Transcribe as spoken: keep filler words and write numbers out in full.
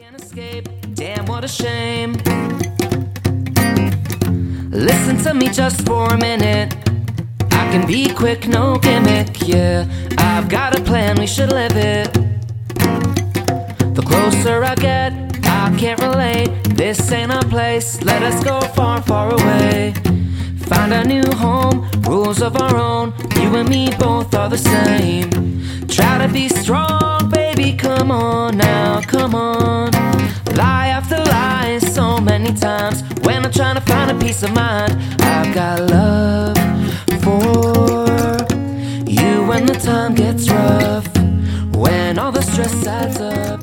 can't escape. Damn, what a shame. Listen to me just for a minute. I can be quick, no gimmick, yeah. I've got a plan, we should live it. The closer I get, I can't relate. This ain't our place, let us go far, far away. Find a new home, rules of our own. You and me both are the same. Try to be strong, baby, come on now, come on. Lie after lie so many times. When I'm trying to find a peace of mind, I've got love for you when the time gets rough, when all the stress adds up.